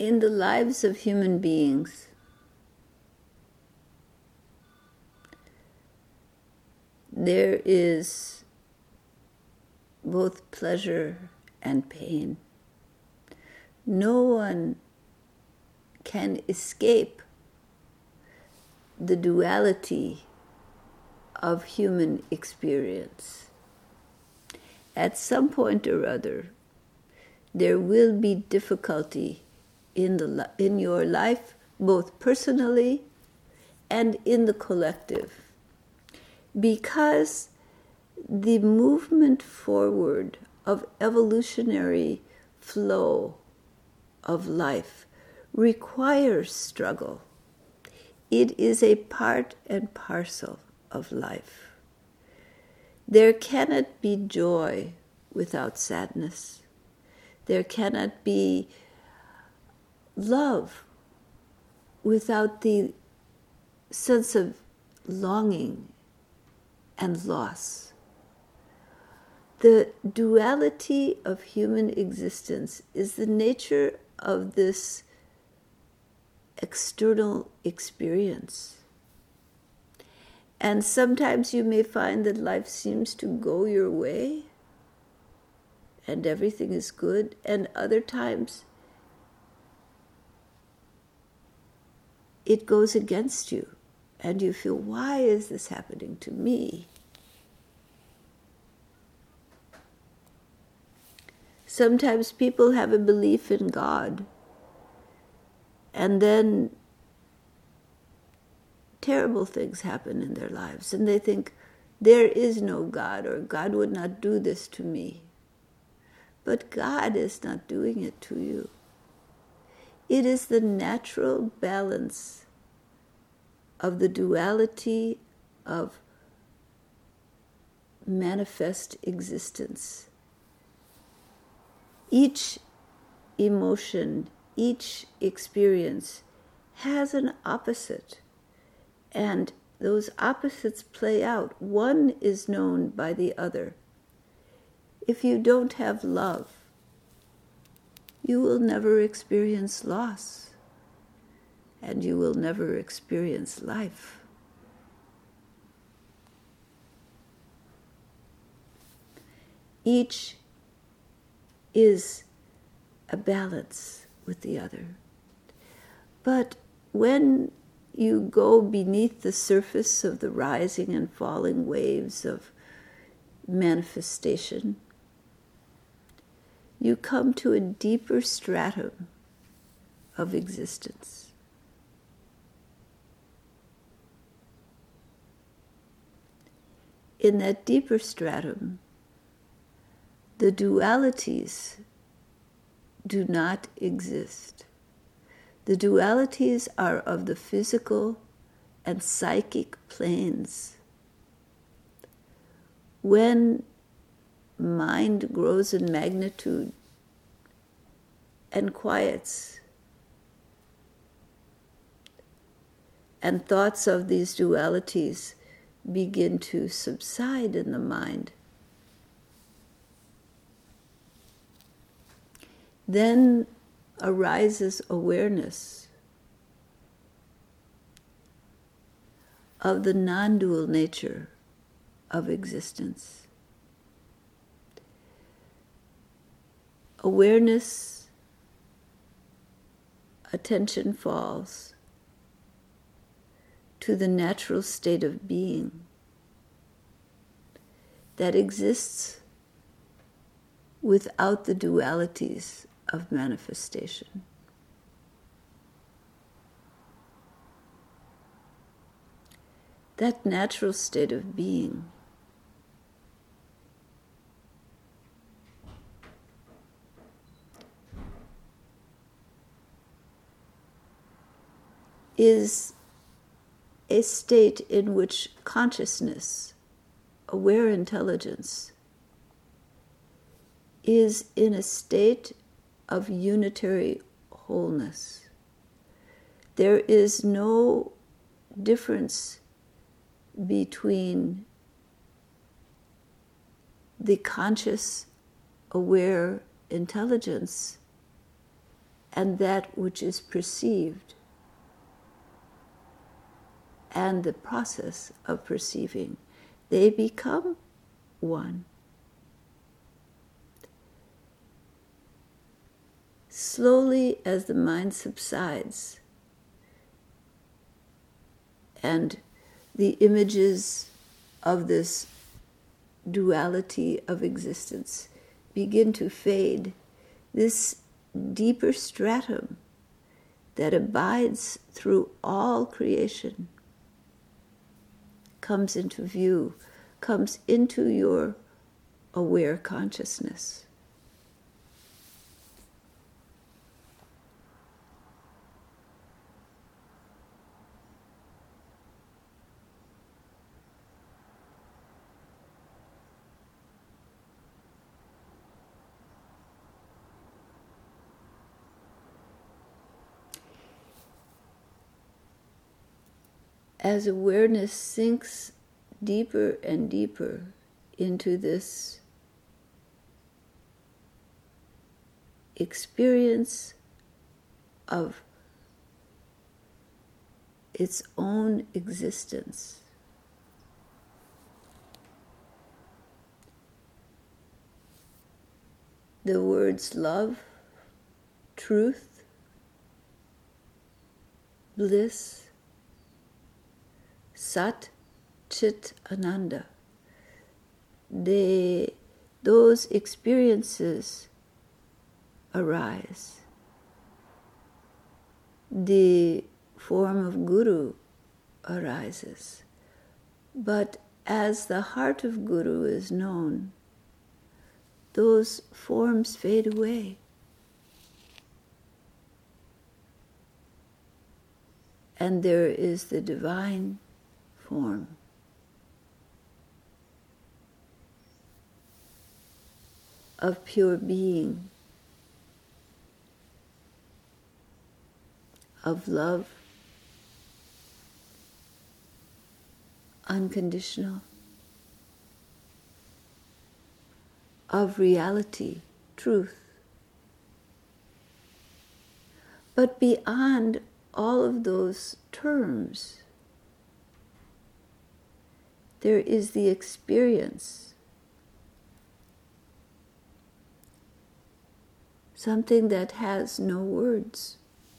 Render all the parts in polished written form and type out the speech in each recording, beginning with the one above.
in the lives of human beings, there is both pleasure and pain. No one can escape the duality of human experience. At some point or other, there will be difficulty in your life, both personally and in the collective, because the movement forward of evolutionary flow of life requires struggle. It is a part and parcel of life. There cannot be joy without sadness. There cannot be love without the sense of longing and loss. The duality of human existence is the nature of this external experience. And sometimes you may find that life seems to go your way and everything is good, and other times it goes against you and you feel, why is this happening to me? Sometimes people have a belief in God, and then terrible things happen in their lives, and they think, there is no God, or God would not do this to me. But God is not doing it to you. It is the natural balance of the duality of manifest existence. Each emotion, each experience has an opposite, and those opposites play out. One is known by the other. If you don't have love, you will never experience loss, and you will never experience life. Each is a balance with the other. But when you go beneath the surface of the rising and falling waves of manifestation, you come to a deeper stratum of existence. In that deeper stratum, the dualities do not exist. The dualities are of the physical and psychic planes. When mind grows in magnitude and quiets, and thoughts of these dualities begin to subside in the mind, then arises awareness of the non-dual nature of existence. Awareness, attention falls to the natural state of being that exists without the dualities of manifestation. That natural state of being is a state in which consciousness, aware intelligence, is in a state of unitary wholeness. There is no difference between the conscious, aware intelligence and that which is perceived, and the process of perceiving, they become one. Slowly, as the mind subsides and the images of this duality of existence begin to fade, this deeper stratum that abides through all creation comes into view, comes into your aware consciousness. As awareness sinks deeper and deeper into this experience of its own existence, the words love, truth, bliss, Sat, Chit, Ananda, those experiences arise. The form of Guru arises. But as the heart of Guru is known, those forms fade away. And there is the divine form. Of pure being, of love, unconditional, of reality, truth. But beyond all of those terms, there is the experience, something that has no words,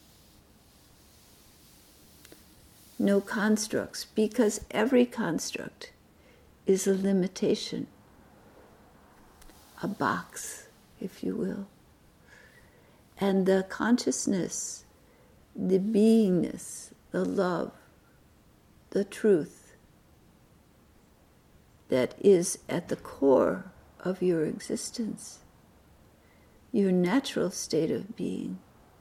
no constructs, because every construct is a limitation, a box, if you will. And the consciousness, the beingness, the love, the truth, that is at the core of your existence, your natural state of being,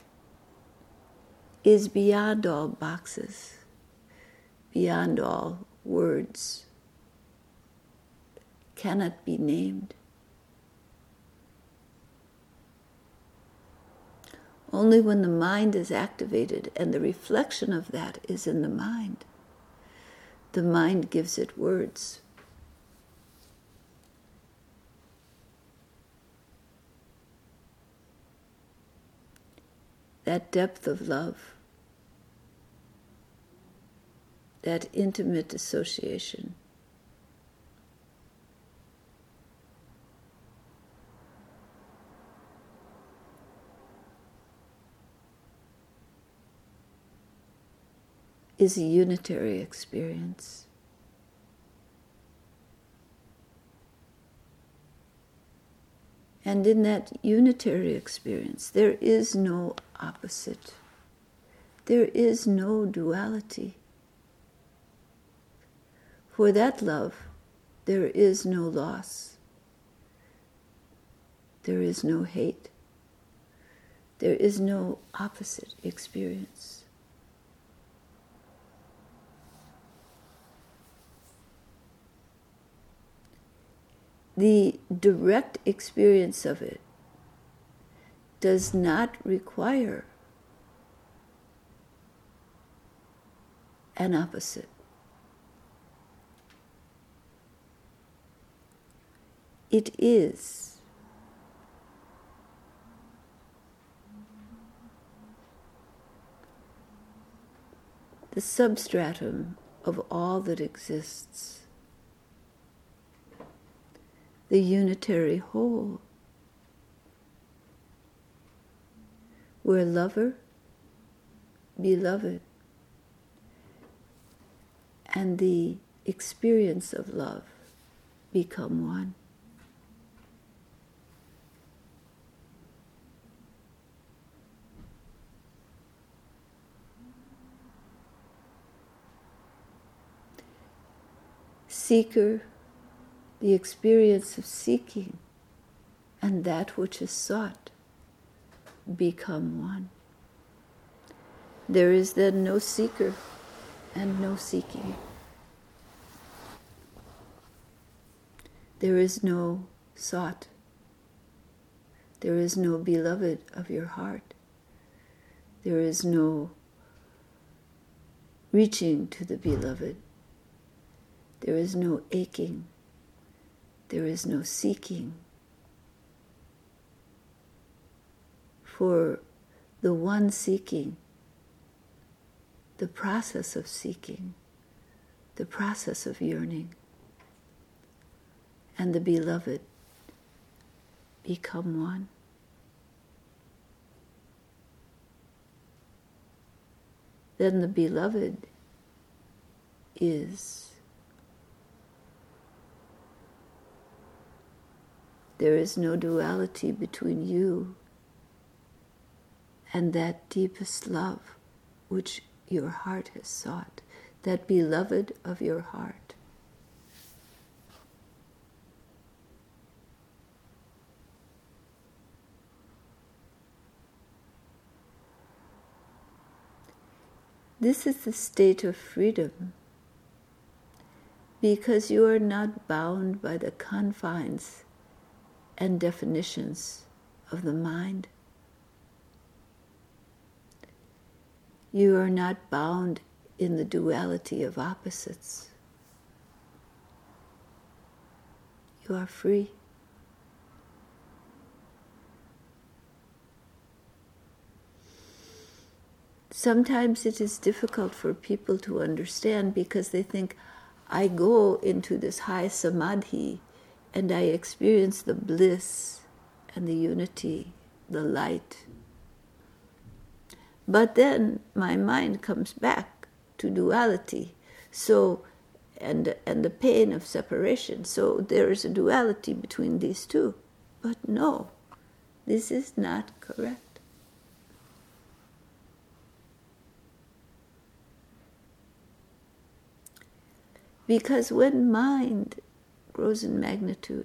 is beyond all boxes, beyond all words, cannot be named. Only when the mind is activated and the reflection of that is in the mind gives it words. That depth of love, that intimate association, is a unitary experience. And in that unitary experience, there is no opposite. There is no duality. For that love, there is no loss. There is no hate. There is no opposite experience. The direct experience of it does not require an opposite. It is. the substratum of all that exists, the unitary whole, where lover, beloved, and the experience of love become one. Seeker, the experience of seeking, and that which is sought become one. There is then no seeker and no seeking. There is no sought. There is no beloved of your heart. There is no reaching to the beloved. There is no aching. There is no seeking. For the one seeking, the process of seeking, the process of yearning, and the beloved become one. Then the beloved is. There is no duality between you and that deepest love which your heart has sought, that beloved of your heart. This is the state of freedom, because you are not bound by the confines and definitions of the mind. You are not bound in the duality of opposites. You are free. Sometimes it is difficult for people to understand because they think, I go into this high samadhi and I experience the bliss and the unity, the light. But then my mind comes back to duality, and the pain of separation. So there is a duality between these two. But no, this is not correct. Because when mind grows in magnitude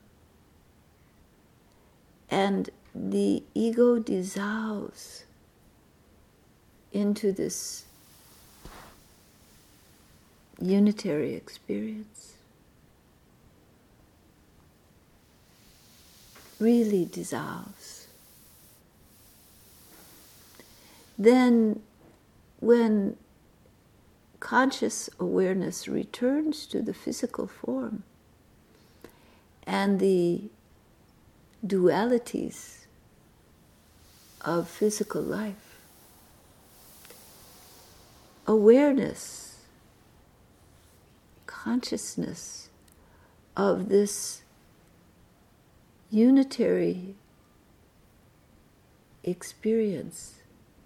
and the ego dissolves into this unitary experience, really dissolves, then when conscious awareness returns to the physical form and the dualities of physical life, awareness, consciousness of this unitary experience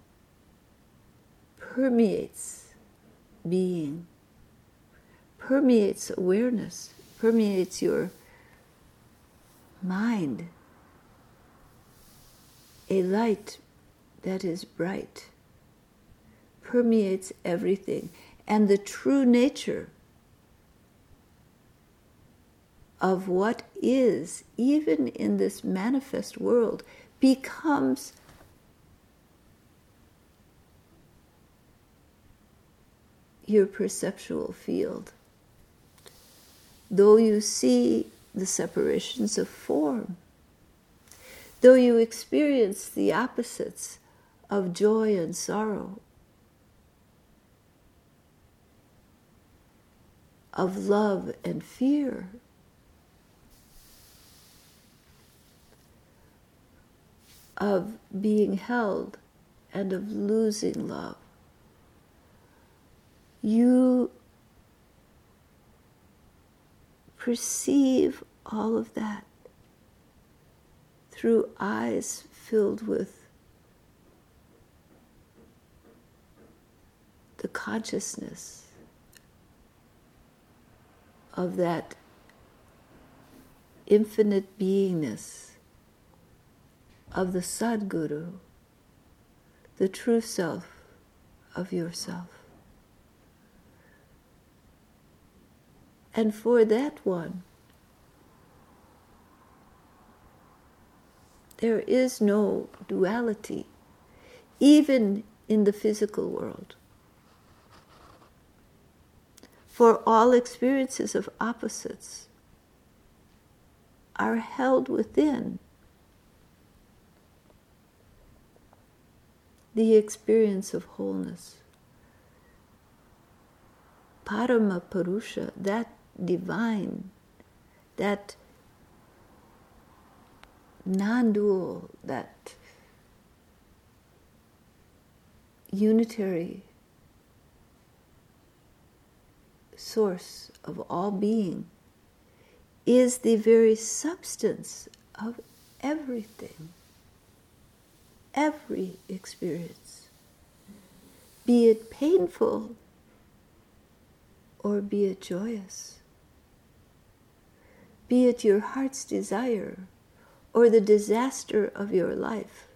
permeates being, permeates awareness, permeates your mind, a light that is bright, permeates everything, and the true nature of what is, even in this manifest world, becomes your perceptual field. Though you see the separations of form, though you experience the opposites of joy and sorrow, of love and fear, of being held and of losing love, you perceive all of that through eyes filled with the consciousness of that infinite beingness of the Sadguru, the true self of yourself. And for that one, there is no duality, even in the physical world. For all experiences of opposites are held within the experience of wholeness. Parama Purusha, that divine, that non-dual, that unitary source of all being, is the very substance of everything, every experience, be it painful or be it joyous, be it your heart's desire or the disaster of your life,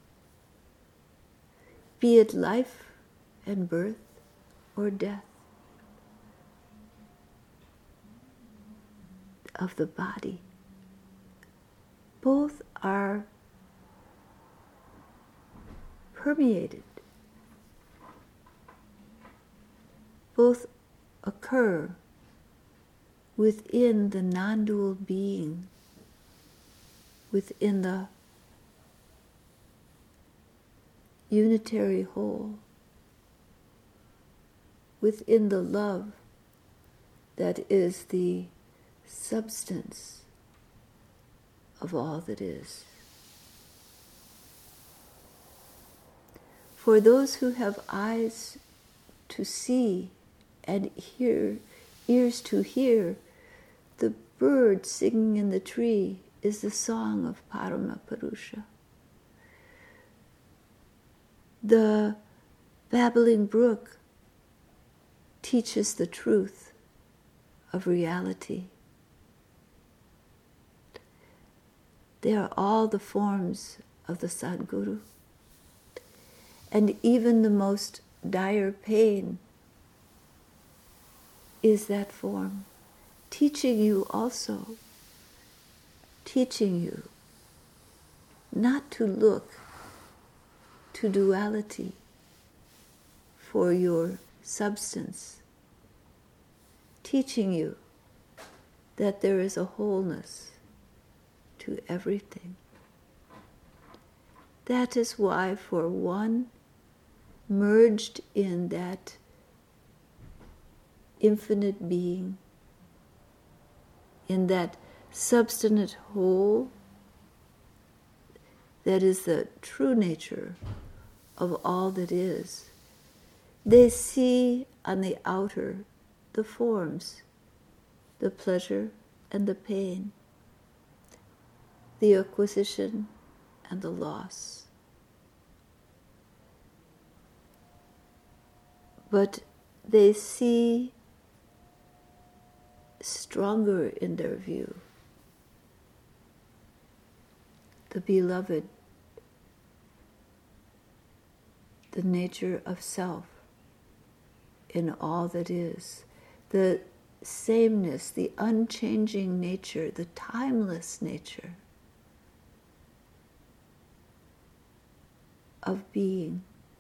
be it life and birth or death of the body. Both are permeated. Both occur within the non-dual being, within the unitary whole, within the love that is the substance of all that is. For those who have eyes to see and ears to hear, the bird singing in the tree is the song of Parama Purusha. The babbling brook teaches the truth of reality. They are all the forms of the Sadguru. And even the most dire pain is that form, teaching you also, teaching you not to look to duality for your substance, teaching you that there is a wholeness to everything. That is why for one merged in that infinite being, in that substantive whole that is the true nature of all that is, they see on the outer the forms, the pleasure and the pain, the acquisition and the loss. But they see stronger in their view the beloved, the nature of self in all that is, the sameness, the unchanging nature, the timeless nature of being.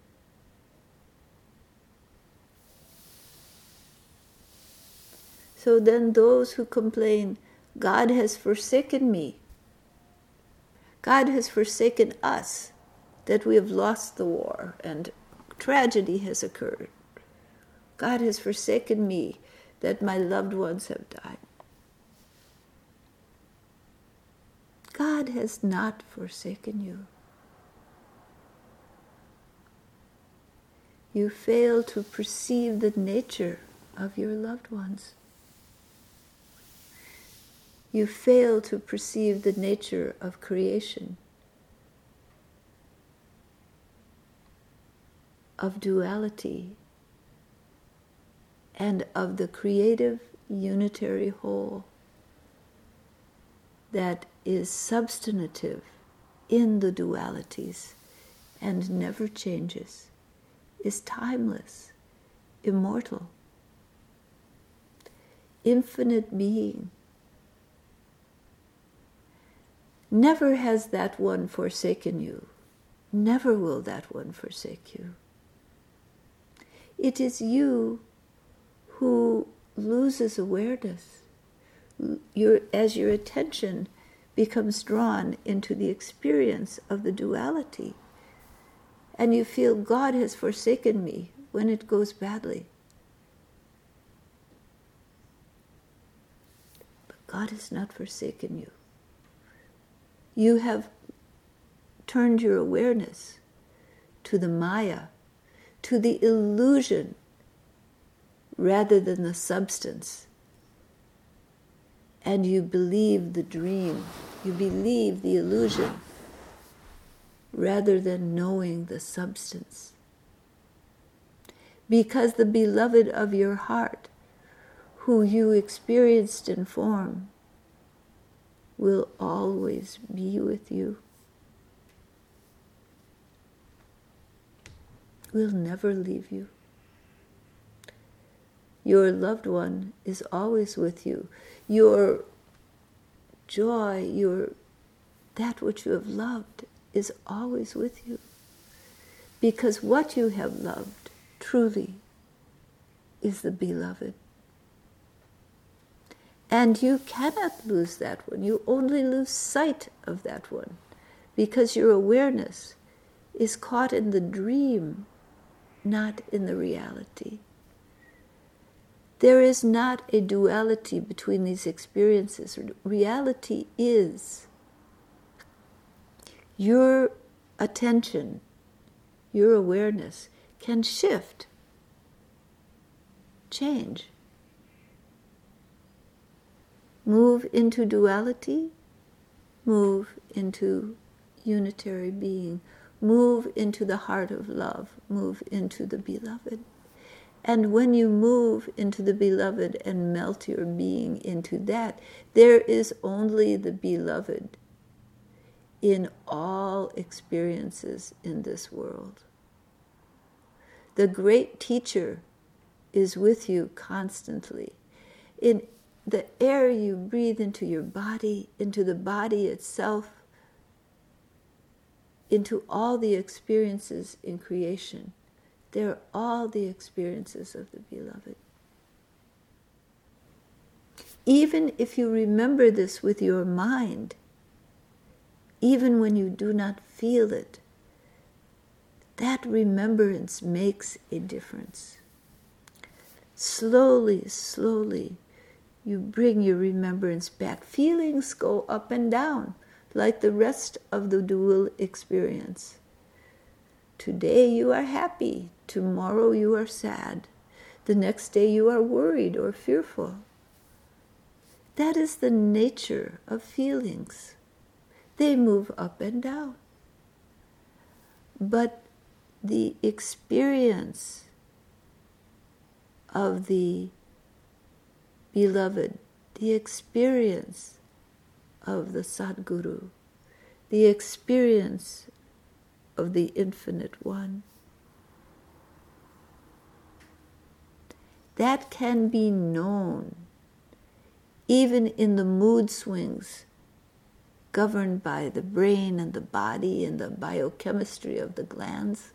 So then those who complain, God has forsaken me, God has forsaken us, that we have lost the war and tragedy has occurred. God has forsaken me, that my loved ones have died. God has not forsaken you. you fail to perceive the nature of your loved ones. You fail to perceive the nature of creation, of duality, and of the creative unitary whole that is substantive in the dualities and never changes, is timeless, immortal, infinite being. Never has that one forsaken you. Never will that one forsake you. It is you who loses awareness as your attention becomes drawn into the experience of the duality, and you feel God has forsaken me when it goes badly. But God has not forsaken you. You have turned your awareness to the Maya, to the illusion, rather than the substance. And you believe the dream, you believe the illusion, rather than knowing the substance. Because the beloved of your heart, who you experienced in form, will always be with you. Will never leave you. Your loved one is always with you. Your joy, that which you have loved is always with you. Because what you have loved truly is the beloved. And you cannot lose that one. You only lose sight of that one because your awareness is caught in the dream, not in the reality. There is not a duality between these experiences. Reality is your attention, your awareness can shift, change. Move into duality, move into unitary being, move into the heart of love, move into the beloved. And when you move into the beloved and melt your being into that, there is only the beloved in all experiences in this world. The great teacher is with you constantly. In the air you breathe into your body, into the body itself, into all the experiences in creation. They're all the experiences of the beloved. Even if you remember this with your mind, even when you do not feel it, that remembrance makes a difference. Slowly, slowly, you bring your remembrance back. Feelings go up and down, like the rest of the dual experience. Today you are happy, tomorrow you are sad, the next day you are worried or fearful. That is the nature of feelings. They move up and down. But the experience of the beloved, the experience of the Sadguru, the experience of the Infinite One, that can be known even in the mood swings governed by the brain and the body and the biochemistry of the glands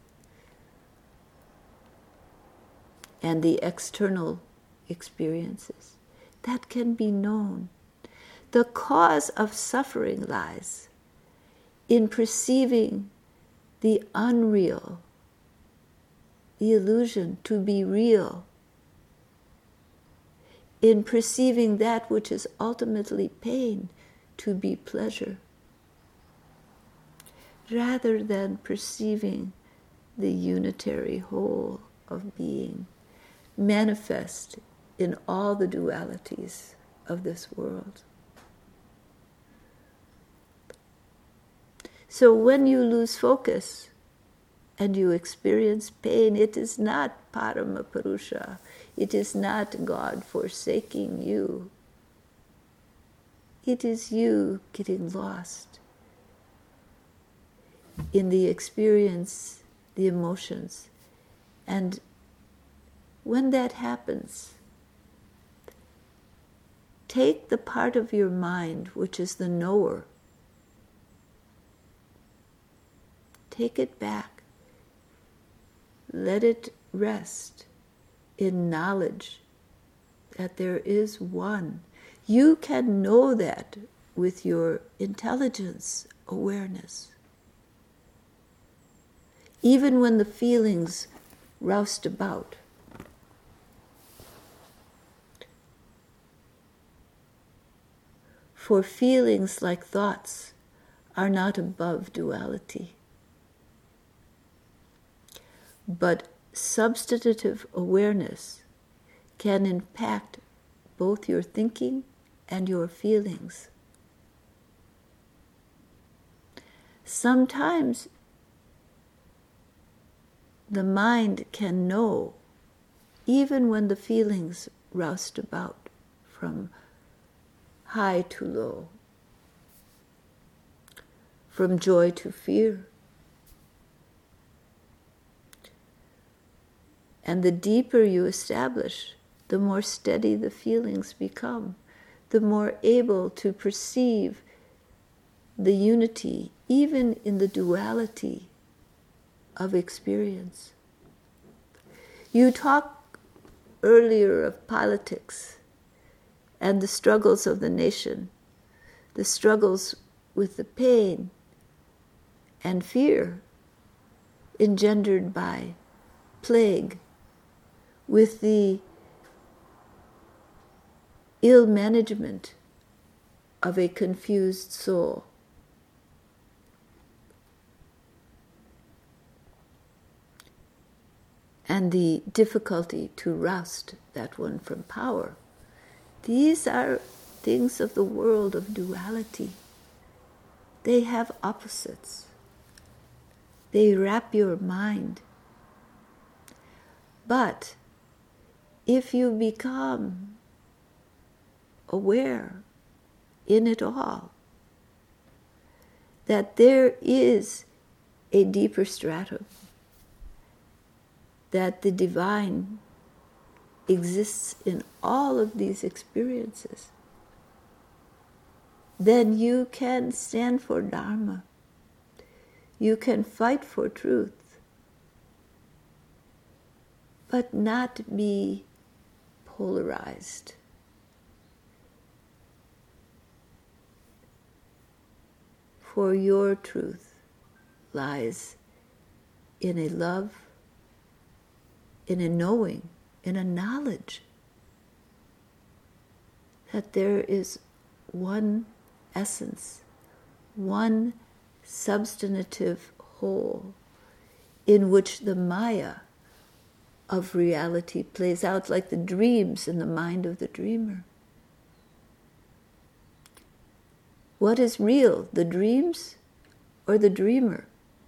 and the external experiences. That can be known. The cause of suffering lies in perceiving the unreal, the illusion to be real, in perceiving that which is ultimately pain to be pleasure, rather than perceiving the unitary whole of being manifest in all the dualities of this world. So when you lose focus and you experience pain, it is not Parampurusha. It is not God forsaking you. It is you getting lost in the experience, the emotions. And when that happens, take the part of your mind which is the knower. Take it back. Let it rest in knowledge that there is one. You can know that with your intelligence, awareness. Even when the feelings roused about. For feelings, like thoughts, are not above duality. But substantive awareness can impact both your thinking and your feelings. Sometimes the mind can know, even when the feelings roused about from high to low, from joy to fear. And the deeper you establish, the more steady the feelings become, the more able to perceive the unity, even in the duality of experience. You talked earlier of politics and the struggles of the nation, the struggles with the pain and fear engendered by plague, with the ill management of a confused soul. And the difficulty to roust that one from power. These are things of the world of duality. They have opposites. They wrap your mind. But if you become aware in it all that there is a deeper stratum, that the divine exists in all of these experiences, then you can stand for Dharma. You can fight for truth, but not be polarized. For your truth lies in a love, in a knowing, in a knowledge that there is one essence, one substantive whole in which the Maya of reality plays out like the dreams in the mind of the dreamer. What is real, the dreams or the dreamer?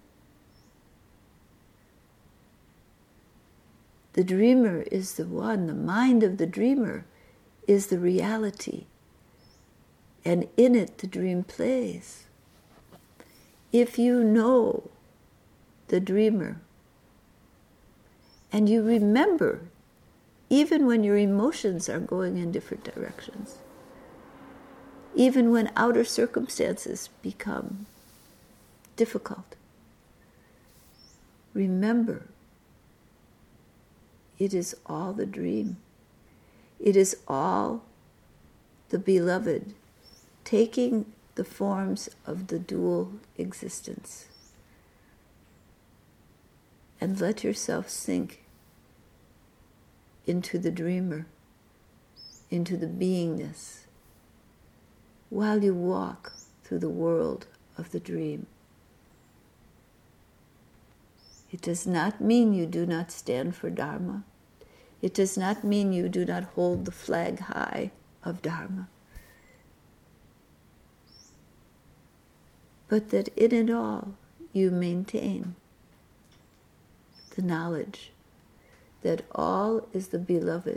The dreamer is the one, the mind of the dreamer is the reality, and in it the dream plays. If you know the dreamer, and you remember, even when your emotions are going in different directions, even when outer circumstances become difficult, remember, it is all the dream. It is all the beloved taking the forms of the dual existence. And let yourself sink into the dreamer, into the beingness, while you walk through the world of the dream. It does not mean you do not stand for Dharma. It does not mean you do not hold the flag high of Dharma. But that in it all you maintain the knowledge that all is the beloved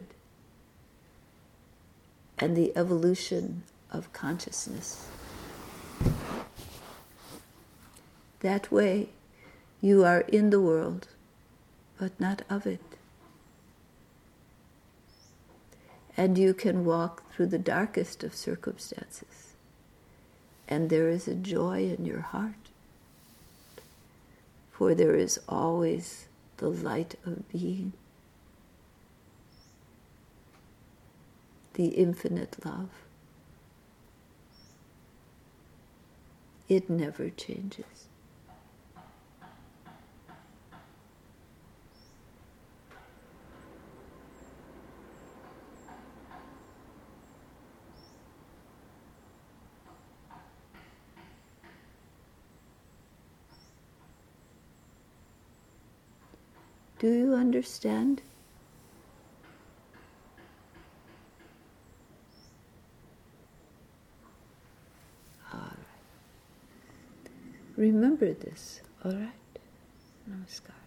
and the evolution of consciousness. That way, you are in the world, but not of it. And you can walk through the darkest of circumstances, and there is a joy in your heart, for there is always the light of being, the infinite love. It never changes. Do you understand? All right. Remember this, all right? Namaskar.